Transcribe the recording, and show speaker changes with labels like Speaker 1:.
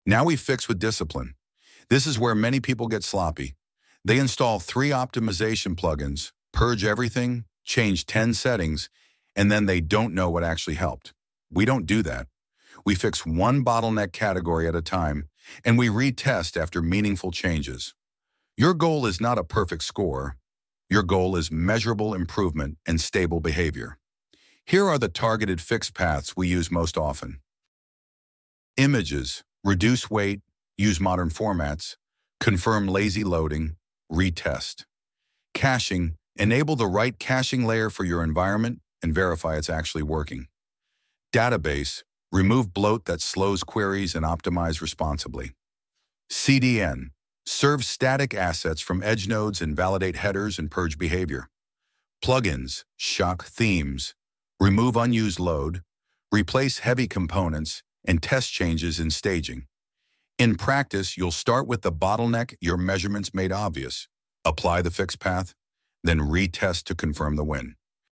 Speaker 1: Now we fix with discipline. This is where many people get sloppy. They install 3 optimization plugins, purge everything, change 10 settings, and then they don't know what actually helped. We don't do that. We fix one bottleneck category at a time, and we retest after meaningful changes. Your goal is not a perfect score. Your goal is measurable improvement and stable behavior. Here are the targeted fix paths we use most often. Images: reduce weight, use modern formats, confirm lazy loading, retest. Caching: enable the right caching layer for your environment and verify it's actually working. Database: remove bloat that slows queries and optimize responsibly. CDN: serve static assets from edge nodes and validate headers and purge behavior. Plugins: shock themes, remove unused load, replace heavy components, and test changes in staging. In practice, you'll start with the bottleneck your measurements made obvious, apply the fix path, then retest to confirm the win.